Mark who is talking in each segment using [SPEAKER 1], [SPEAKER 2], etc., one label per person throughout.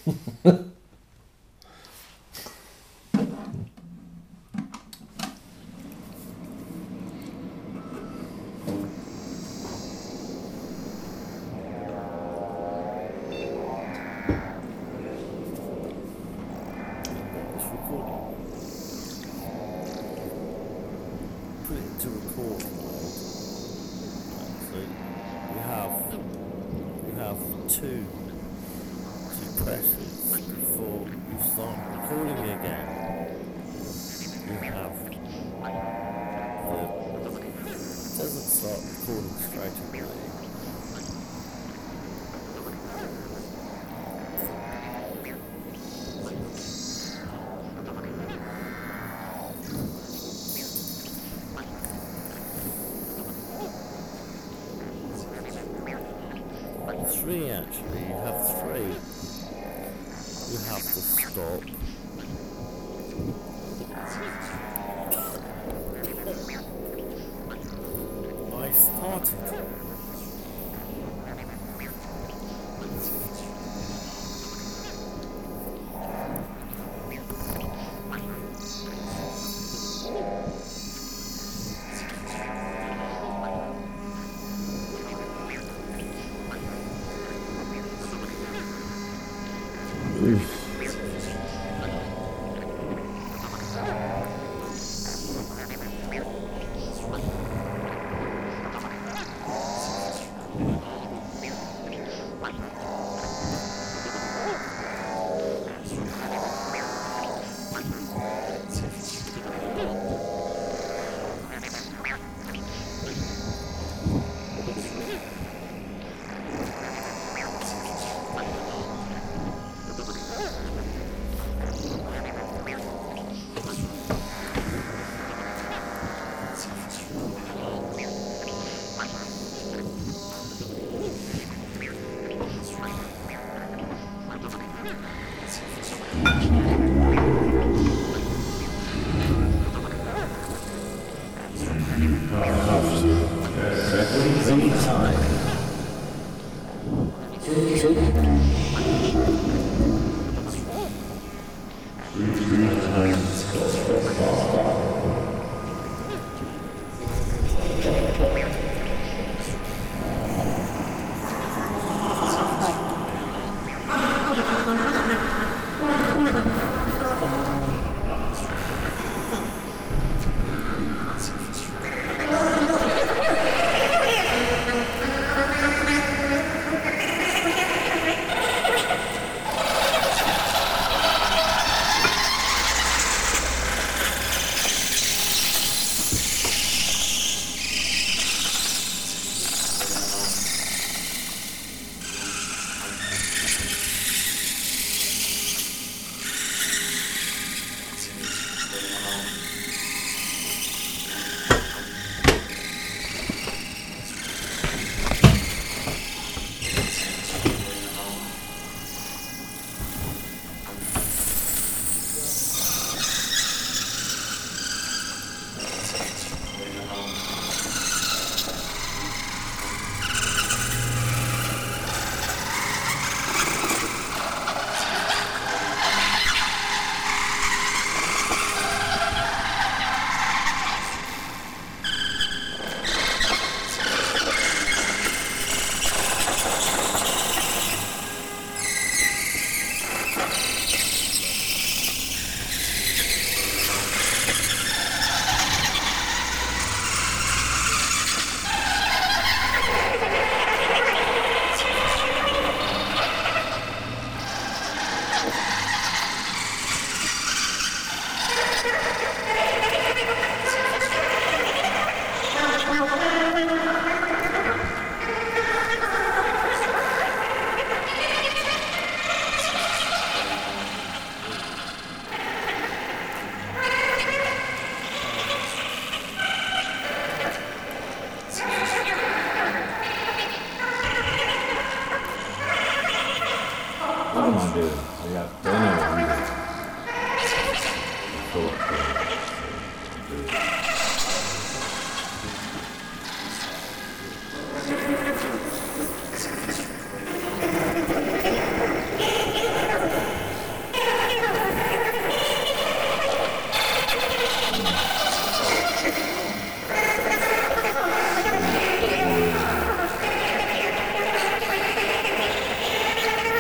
[SPEAKER 1] Put it into record mode. So you have two presses before you start recording again. You have it doesn't start recording straight away. Three actually, you have three. You have to stop. I started.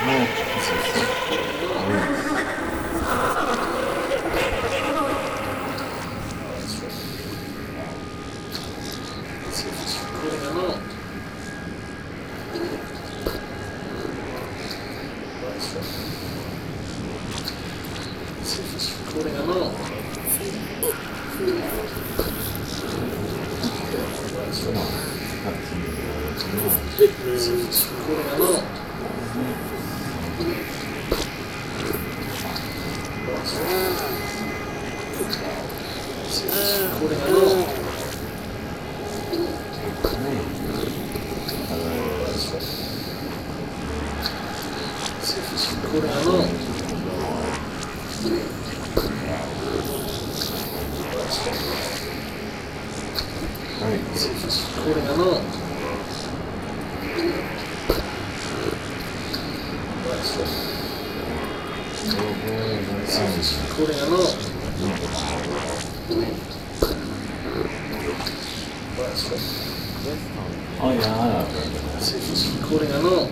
[SPEAKER 2] Oh yeah, I remember that.
[SPEAKER 3] See if it's recording or not.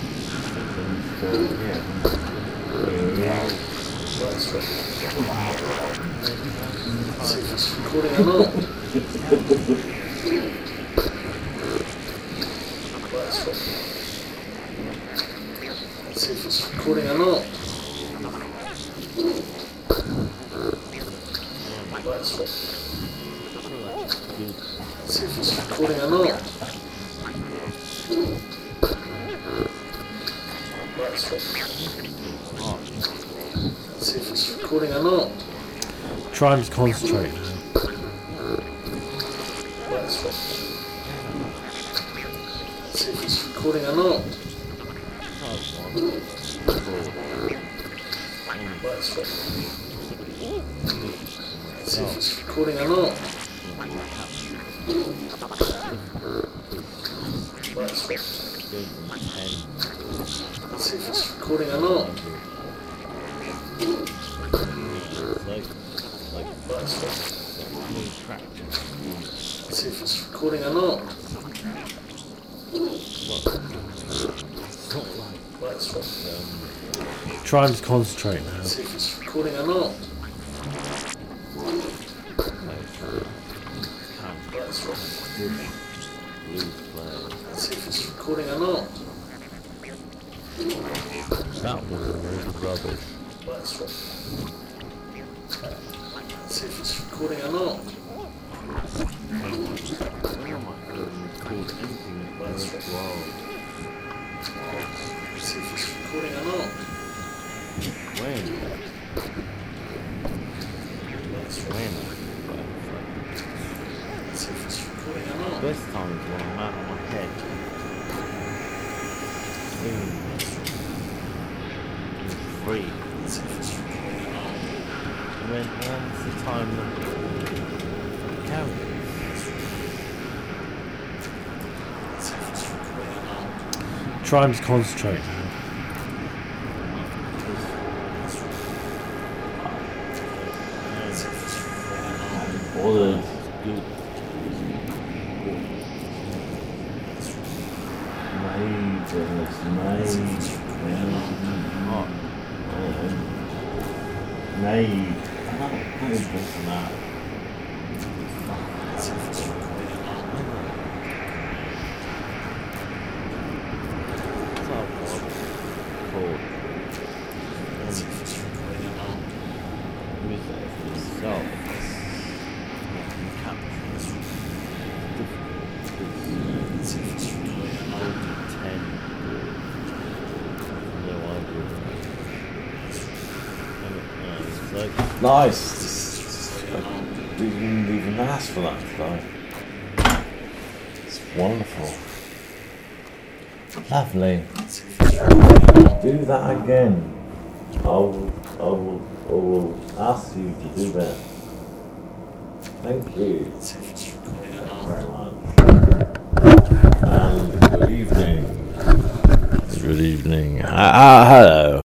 [SPEAKER 3] See if it's recording or not. See if it's recording or not. See if it's recording or not. See if it's recording or not.
[SPEAKER 4] Try and concentrate.
[SPEAKER 3] See if it's recording or not. See if it's recording or not. See if it's recording or not. See if it's recording or not.
[SPEAKER 4] Try and concentrate now.
[SPEAKER 3] See if it's recording or not. See if it's recording or not.
[SPEAKER 1] That was really rubbish.
[SPEAKER 3] See if it's recording or not. See if it's recording or not. See if it's recording or not.
[SPEAKER 1] This time it's one out of my head. It's free.
[SPEAKER 3] See if it's recording or not.
[SPEAKER 1] When's the time count?
[SPEAKER 3] See if it's recording or not.
[SPEAKER 4] Try and concentrate now.
[SPEAKER 3] See if it's recording or not.
[SPEAKER 2] All the naive. How is this now?
[SPEAKER 3] See if it's recording or not. See if it's recording or not. See if it's recording or not.
[SPEAKER 2] Nice. We didn't even ask for that today. It's wonderful. Lovely. Do that again. I will ask you to do that. Thank you
[SPEAKER 3] See if it's recording or not.
[SPEAKER 2] very much. And good evening.
[SPEAKER 1] Good evening. Hello.